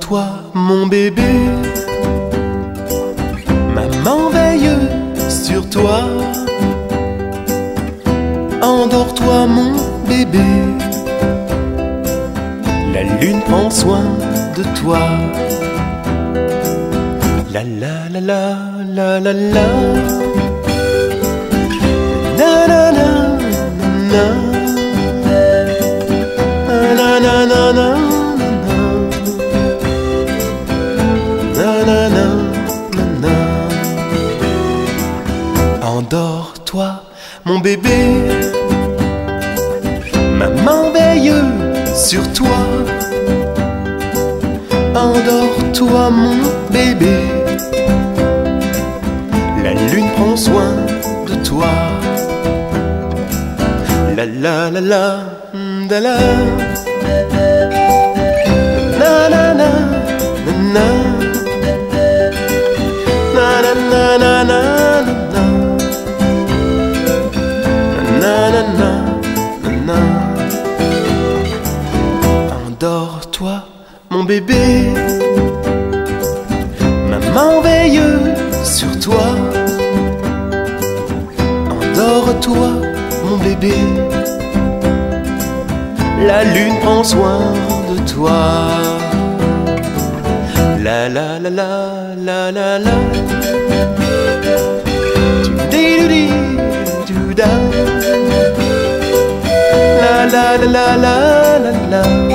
Endors-toi, mon bébé. Maman veille sur toi. Endors-toi, mon bébé. La lune prend soin de toi. La la la la la la la. Na na na na. Na na na na. Endors-toi, mon bébé. Maman veille sur toi. Endors-toi, mon bébé. La lune prend soin de toi. La la la la la la. Na na na na na na na na na. Endors-toi, mon bébé. Maman veille sur toi. Endors-toi, mon bébé. La lune prend soin de toi. La la la la la la la. La la la la la la la.